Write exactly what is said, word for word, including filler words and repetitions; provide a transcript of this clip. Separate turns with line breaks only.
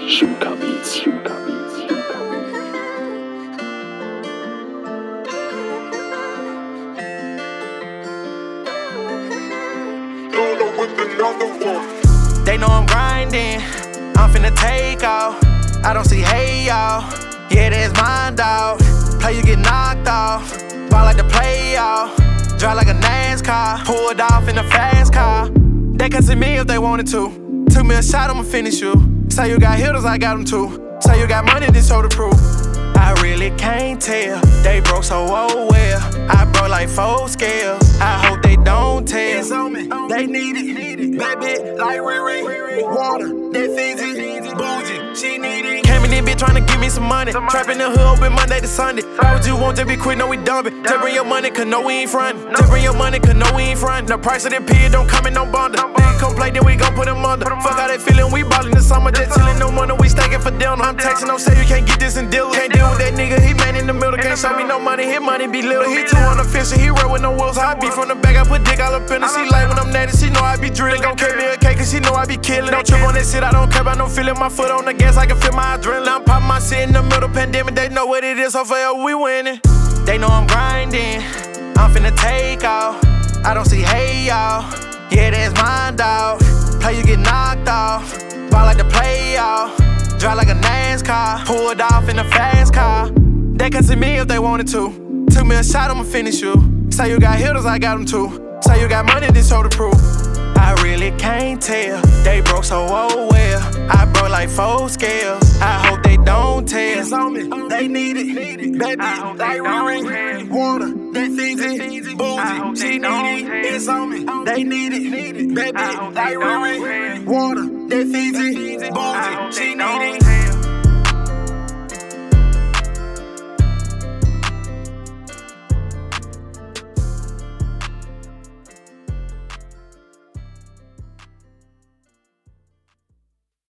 Szuka Beats, Szuka Beats, Szuka
Beats. They know I'm grinding, I'm finna take off. I don't see hey y'all, yeah that's mine dog. Play you get knocked off, ball like the playoff. Drive like a NASCAR, pulled off in a fast car. They can see me if they wanted to. Took me a shot, I'ma finish you. Say you got hitters, I got them too. Say you got money, this show the proof. I really can't tell, they broke so oh well. I broke like four scales, I hope they don't tell. It's on me, they need it, need it. Baby, like Riri, water, that Fiji, bougie, she need it. Came in this bitch tryna give me some money, trapping the hood open Monday to Sunday. Why would you want to be quick, no we dumb it. Just bring your money, cause no we ain't frontin'. Just bring your money, cause no we ain't frontin'. The price of the pig don't come in no bundle. They complain, then we gon' put them under. Fuck how they feelin', we ballin' the summer, just chillin', no money, we stacking for dinner. I'm texting, no say you can't get this in deal. Can't deal with that nigga, he man in the middle. Can't show me no money, his money be little. He too unofficial, he real with no wheels. I be from the back, I put dick all up in her. She like when I'm natty, she know I be drillin'. Gon' carry me a cake, cause she know I be killin'. Don't trip on that shit, I don't care about no feelin'. My foot on the gas, I can feel my adrenaline. I'm poppin' my shit in the middle pandemic, they know what it is, so forever we winning. They know I'm grinding, I'm finna take off. I don't see hey y'all, yeah that's mine dog. Play you get knocked off, ball like the playoff. Drive like a NASCAR, pulled off in a fast car. They can see me if they wanted to. Took me a shot, I'ma finish you. Say you got hitters, I got them too. Say you got money, this show the proof. I really can't tell, they broke so oh well. I broke like four scales, I hope they don't tell. It's on me, they need it, need it. Baby, like Riri, water, that Fiji, bougie, she need it. It's on me, they need it, need it. Baby, like Riri, water, that Fiji, bougie, she need it.